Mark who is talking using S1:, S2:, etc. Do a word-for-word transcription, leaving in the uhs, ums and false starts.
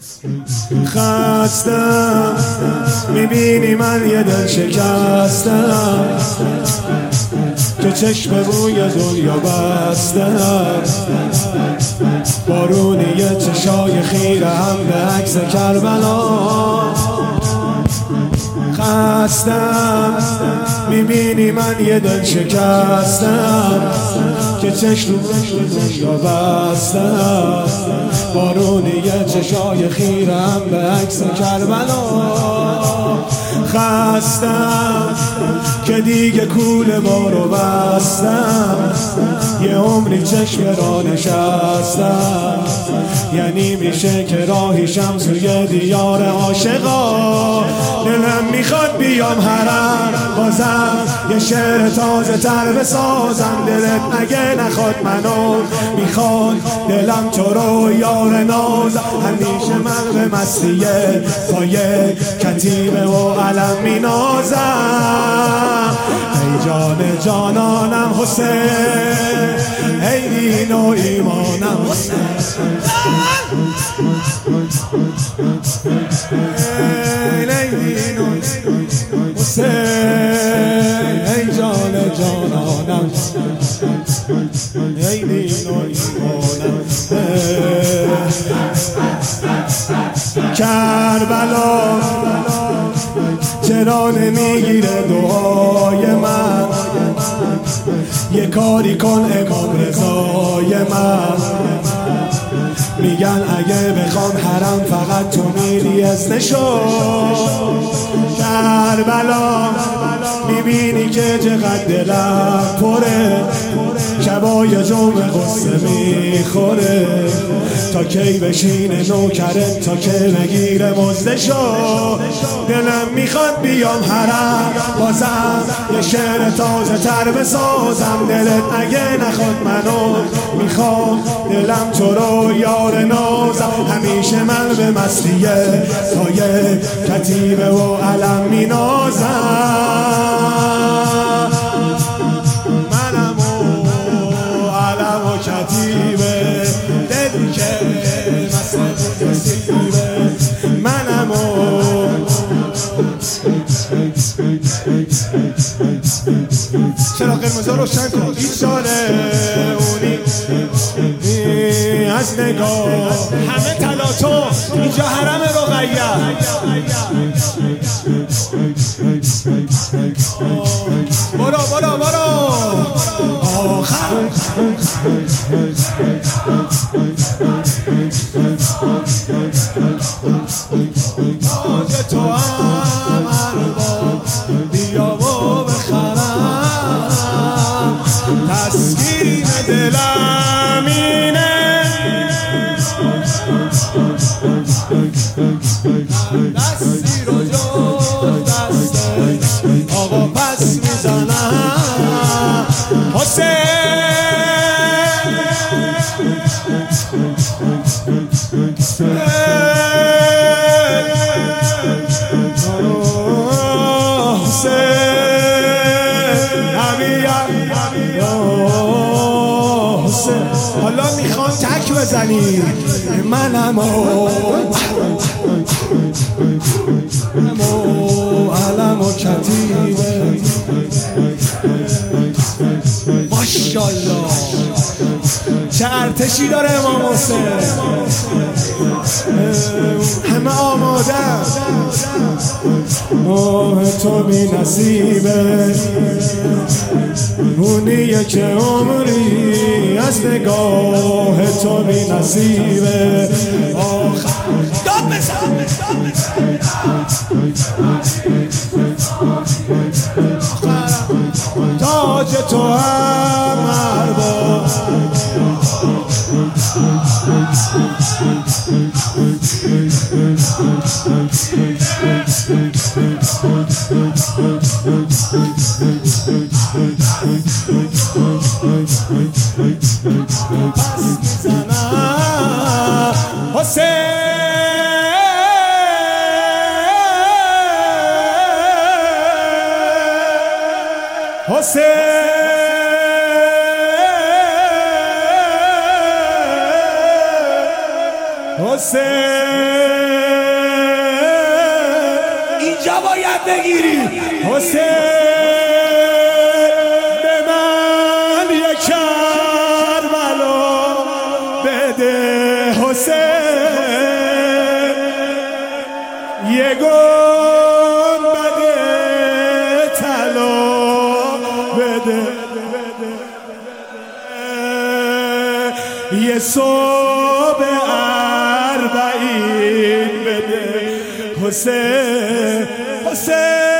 S1: خستم میبینی من یه دل شکستم که چشم روی دنیا بستم، بارونی چشای خیره هم به عکس کربلا. خستم میبینی من یه دل شکستم که چشم روی دنیا بستم، بارونی چشای خیره هم به عکس کربلا. خستم که دیگه کوله بارو بستم، یه عمری چشم را نشستم، یعنی میشه که راهیشم سوی دیار عاشقا. دلم میخواد بیام حرم بازم یه شعر تازه تر بسازم، دلت اگه نخواد منو میخواد دلم تو رو یار نازم. همیشه من به مستیه پای کتیبه و علم مینازم. ای جان جانانم حسین، ای دین و ایمانم حسین، ای دین و حسین، ای جان جانانم، ای دین و ایمانم. کربلا چرا نمیگیره دعای من؟ یه کاری کن امام رضای من. میگن اگه بخوام حرم فقط تو میری اسمشو. کربلا میبینی که چقدر دلم پره، شبای جمعه قصه میخوره، تا کی بشینه نوکره تا که بگیره مزدشو. دلم میخواد بیام حرم بازم یه شعر تازه تر بسازم، دلت اگه نخواد منو میخوام دلم تو رو یار نازم. همیشه من به مستیه پای کتیبه و علم مینازم. منم و علم و کتیبه دلی که مثل کتیبه، منم و چرا قرمزا روشن کن بیچاره اونی از نگاه همه تلاطم اینجا حرم رقیه. برو برو برو آخر تاج تو هم ارباب بیا و بخرم، تسکین دلم اینه دستی رو جز دست آقا پس میزنم. حسین حالا میخوام تک بزنی منم و علم و کتیبه. ماشاءالله چه ارتشی داره امام حسین، همه آماده. ماه تو بی نصیبه اونیه که عمری از نگاه تو بی نصیبه. داد بزن تاج تو هم ارباب پس میزنم حسین. حسین حسین بگیری حسین به من یک کربلا بده حسین یه گنبد طلا بده یه صبح اربعین بده حسین حسین